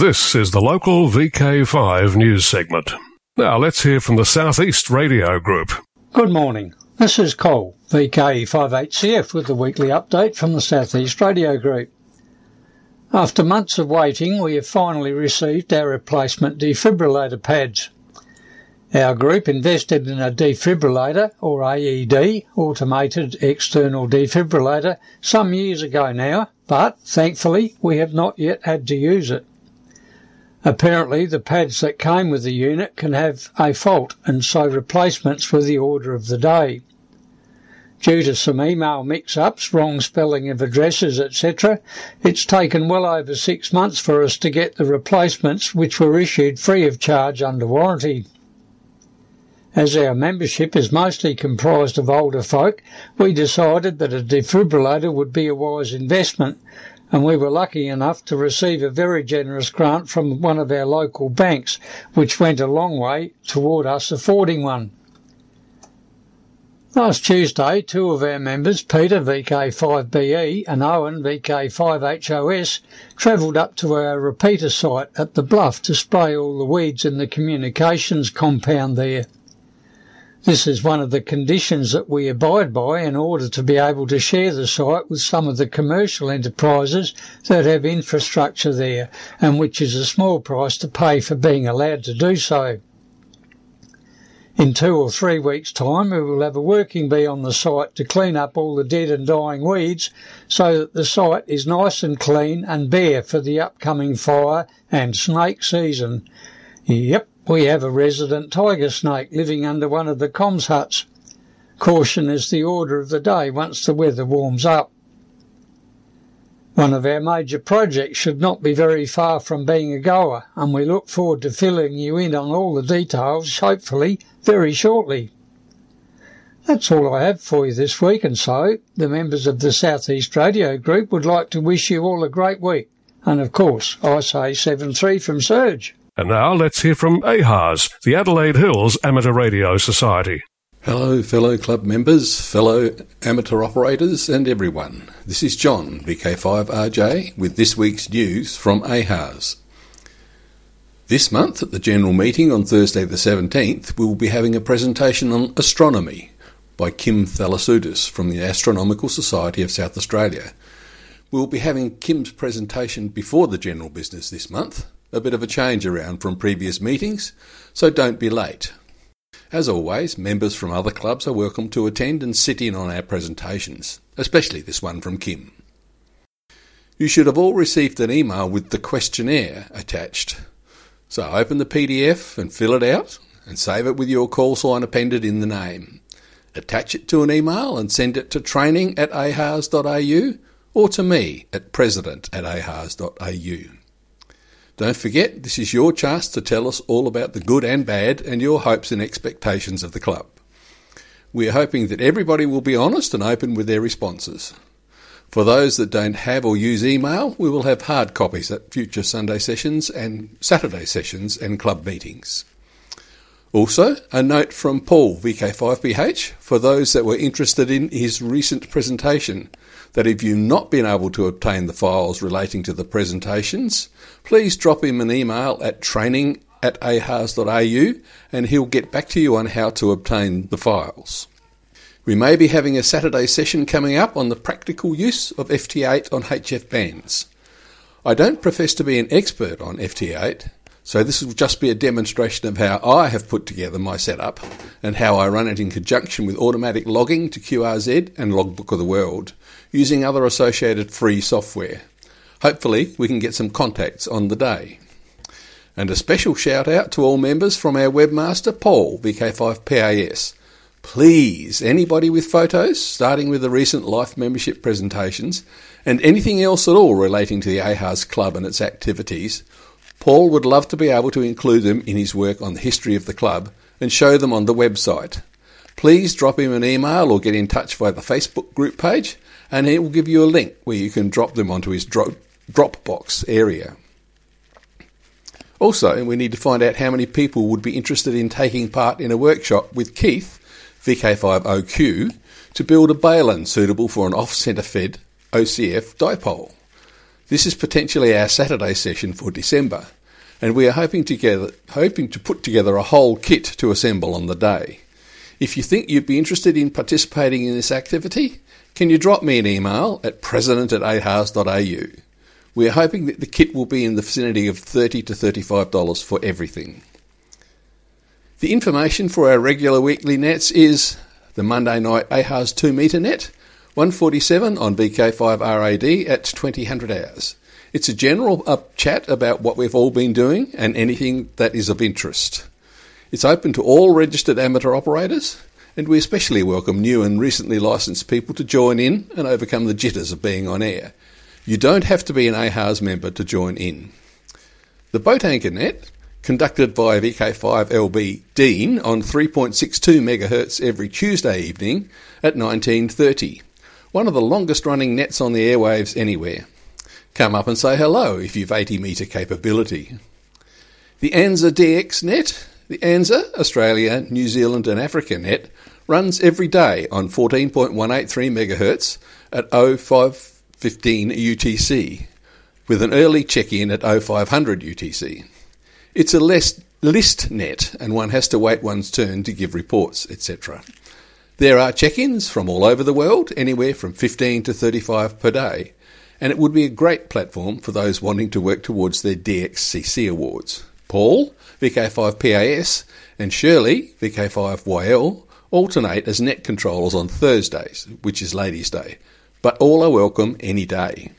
This is the local VK5 news segment. Now let's hear from the South East Radio Group. Good morning. This is Cole, VK58CF, with the weekly update from the South East Radio Group. After months of waiting, we have finally received our replacement defibrillator pads. Our group invested in a defibrillator, or AED, automated external defibrillator, some years ago now, but thankfully we have not yet had to use it. Apparently the pads that came with the unit can have a fault, and so replacements were the order of the day. Due to some email mix-ups, wrong spelling of addresses, etc., it's taken well over 6 months for us to get the replacements, which were issued free of charge under warranty. As our membership is mostly comprised of older folk, we decided that a defibrillator would be a wise investment, and we were lucky enough to receive a very generous grant from one of our local banks, which went a long way toward us affording one. Last Tuesday, 2 of our members, Peter, VK5BE, and Owen, VK5HOS, travelled up to our repeater site at the Bluff to spray all the weeds in the communications compound there. This is one of the conditions that we abide by in order to be able to share the site with some of the commercial enterprises that have infrastructure there, and which is a small price to pay for being allowed to do so. In 2 or 3 weeks' time, we will have a working bee on the site to clean up all the dead and dying weeds so that the site is nice and clean and bare for the upcoming fire and snake season. Yep, we have a resident tiger snake living under one of the comms huts. Caution is the order of the day once the weather warms up. One of our major projects should not be very far from being a goer, and we look forward to filling you in on all the details, hopefully, very shortly. That's all I have for you this week, and so the members of the South East Radio Group would like to wish you all a great week. And of course, I say 7-3 from Serge. And now let's hear from AHAS, the Adelaide Hills Amateur Radio Society. Hello, fellow club members, fellow amateur operators and everyone. This is John, VK5RJ, with this week's news from AHAS. This month at the General Meeting on Thursday the 17th, we will be having a presentation on astronomy by Kim Thalassoutis from the Astronomical Society of South Australia. We will be having Kim's presentation before the general business this month, a bit of a change around from previous meetings, so don't be late. As always, members from other clubs are welcome to attend and sit in on our presentations, especially this one from Kim. You should have all received an email with the questionnaire attached. So open the PDF and fill it out and save it with your call sign appended in the name. Attach it to an email and send it to training@ahas.au or to me at president@ahas.au. Don't forget, this is your chance to tell us all about the good and bad and your hopes and expectations of the club. We are hoping that everybody will be honest and open with their responses. For those that don't have or use email, we will have hard copies at future Sunday sessions and Saturday sessions and club meetings. Also, a note from Paul, VK5BH, for those that were interested in his recent presentation, that if you've not been able to obtain the files relating to the presentations, please drop him an email at training@ahas.au and he'll get back to you on how to obtain the files. We may be having a Saturday session coming up on the practical use of FT8 on HF bands. I don't profess to be an expert on FT8, so this will just be a demonstration of how I have put together my setup and how I run it in conjunction with automatic logging to QRZ and Logbook of the World, using other associated free software. Hopefully we can get some contacts on the day. And a special shout out to all members from our webmaster Paul, VK5PAS. Please, anybody with photos, starting with the recent Life membership presentations, and anything else at all relating to the AHAS Club and its activities, Paul would love to be able to include them in his work on the history of the club and show them on the website. Please drop him an email or get in touch via the Facebook group page, and he will give you a link where you can drop them onto his Dropbox area. Also, we need to find out how many people would be interested in taking part in a workshop with Keith, VK5OQ, to build a balun suitable for an off-centre fed OCF dipole. This is potentially our Saturday session for December, and we are hoping to put together a whole kit to assemble on the day. If you think you'd be interested in participating in this activity, can you drop me an email at president@ahars.au. We are hoping that the kit will be in the vicinity of $30 to $35 for everything. The information for our regular weekly nets is the Monday night AHARS 2 metre net, 147 on VK5RAD at 2000 hours. It's a general chat about what we've all been doing and anything that is of interest. It's open to all registered amateur operators, and we especially welcome new and recently licensed people to join in and overcome the jitters of being on air. You don't have to be an AHARS member to join in. The Boat Anchor Net, conducted by VK5LB Dean on 3.62 MHz every Tuesday evening at 19:30. One of the longest running nets on the airwaves anywhere. Come up and say hello if you've 80 metre capability. The ANZA DX Net, the ANZA, Australia, New Zealand and Africa Net, runs every day on 14.183 MHz at 05:15 UTC, with an early check-in at 0500 UTC. It's a list net, and one has to wait one's turn to give reports, etc. There are check-ins from all over the world, anywhere from 15 to 35 per day, and it would be a great platform for those wanting to work towards their DXCC awards. Paul, VK5PAS, and Shirley, VK5YL, alternate as net controllers on Thursdays, which is Ladies' Day, but all are welcome any day.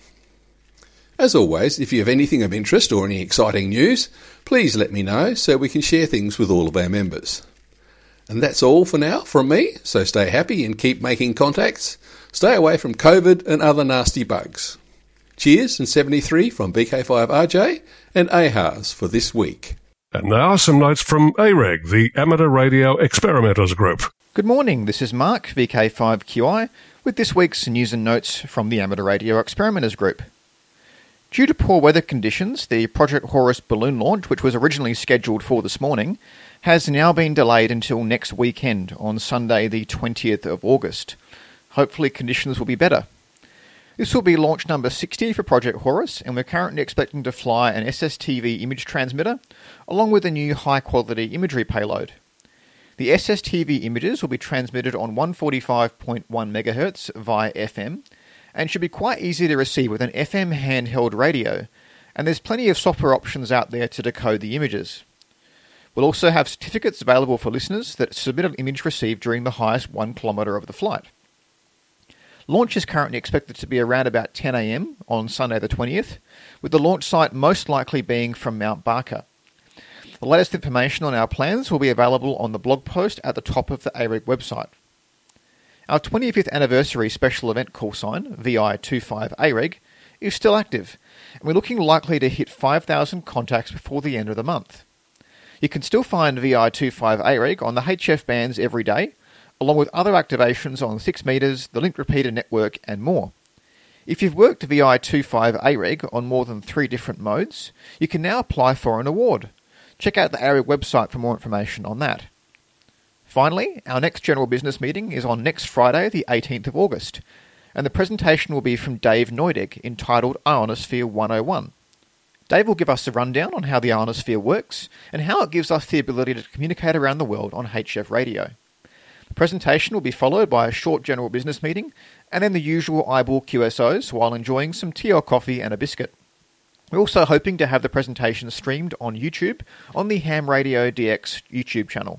As always, if you have anything of interest or any exciting news, please let me know so we can share things with all of our members. And that's all for now from me, so stay happy and keep making contacts. Stay away from COVID and other nasty bugs. Cheers and 73 from VK5RJ and AHARS for this week. And now some notes from AREG, the Amateur Radio Experimenters Group. Good morning, this is Mark, VK5QI, with this week's news and notes from the Amateur Radio Experimenters Group. Due to poor weather conditions, the Project Horus balloon launch, which was originally scheduled for this morning, has now been delayed until next weekend on Sunday the 20th of August. Hopefully conditions will be better. This will be launch number 60 for Project Horus, and we're currently expecting to fly an SSTV image transmitter, along with a new high-quality imagery payload. The SSTV images will be transmitted on 145.1 MHz via FM, and should be quite easy to receive with an FM handheld radio, and there's plenty of software options out there to decode the images. We'll also have certificates available for listeners that submit an image received during the highest 1 kilometre of the flight. Launch is currently expected to be around about 10 a.m. on Sunday the 20th, with the launch site most likely being from Mount Barker. The latest information on our plans will be available on the blog post at the top of the AREG website. Our 25th anniversary special event call sign, VI25AREG, is still active, and we're looking likely to hit 5,000 contacts before the end of the month. You can still find VI25AREG on the HF bands every day, along with other activations on 6 metres, the Link Repeater network, and more. If you've worked VI25AREG on more than 3 different modes, you can now apply for an award. Check out the AREG website for more information on that. Finally, our next general business meeting is on next Friday, the 18th of August, and the presentation will be from Dave Neudeg, entitled Ionosphere 101. Dave will give us a rundown on how the ionosphere works and how it gives us the ability to communicate around the world on HF radio. The presentation will be followed by a short general business meeting and then the usual eyeball QSOs while enjoying some tea or coffee and a biscuit. We're also hoping to have the presentation streamed on YouTube on the Ham Radio DX YouTube channel.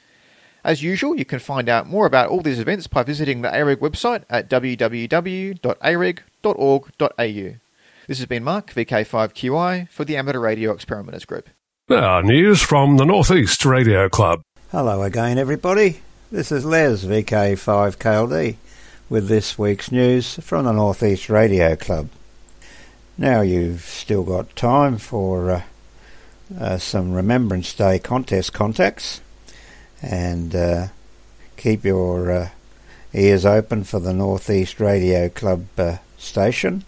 As usual, you can find out more about all these events by visiting the AREG website at www.areg.org.au. This has been Mark, VK5QI, for the Amateur Radio Experimenters Group. Now, news from the Northeast Radio Club. Hello again, everybody. This is Les, VK5KLD, with this week's news from the Northeast Radio Club. Now you've still got time for some Remembrance Day contest contacts, and keep your ears open for the Northeast Radio Club station,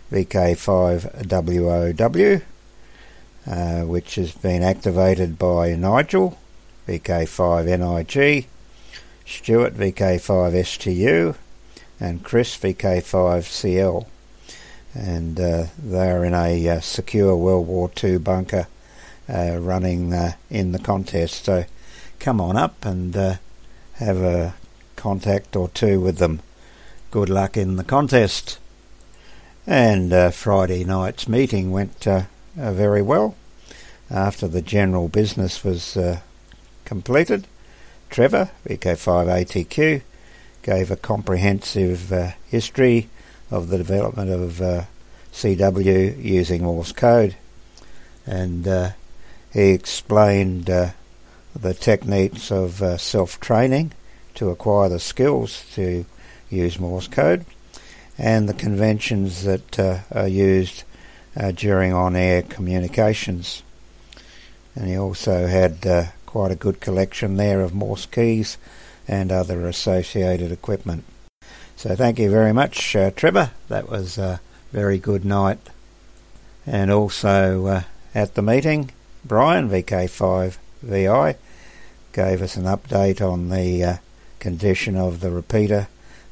VK5WOW, which has been activated by Nigel, VK5NIG, Stuart, VK5STU, and Chris, VK5CL. and they're in a secure World War II bunker running in the contest. So come on up and have a contact or two with them. Good luck in the contest. And Friday night's meeting went very well. After the general business was completed, Trevor, VK5ATQ, gave a comprehensive history of the development of CW using Morse code, and he explained the techniques of self-training to acquire the skills to use Morse code, and the conventions that are used during on-air communications. And he also had quite a good collection there of Morse keys and other associated equipment. So thank you very much, Trevor. That was a very good night. And also at the meeting, Brian, VK5VI, gave us an update on the condition of the repeater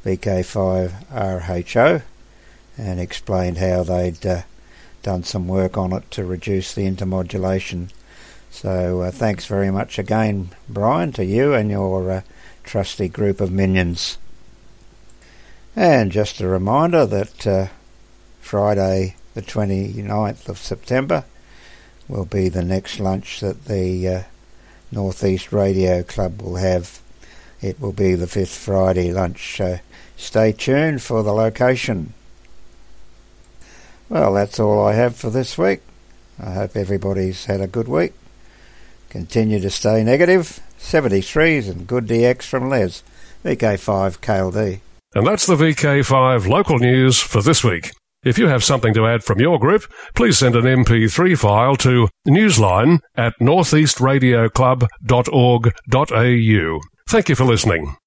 VK5RHO and explained how they'd done some work on it to reduce the intermodulation. So thanks very much again, Brian, to you and your trusty group of minions. And just a reminder that Friday the 29th of September will be the next lunch that the North East Radio Club will have. It will be the 5th Friday lunch, so stay tuned for the location. Well, that's all I have for this week. I hope everybody's had a good week. Continue to stay negative. 73s and good DX from Les, VK5 KLD. And that's the VK5 local news for this week. If you have something to add from your group, please send an MP3 file to newsline@northeastradioclub.org.au. Thank you for listening.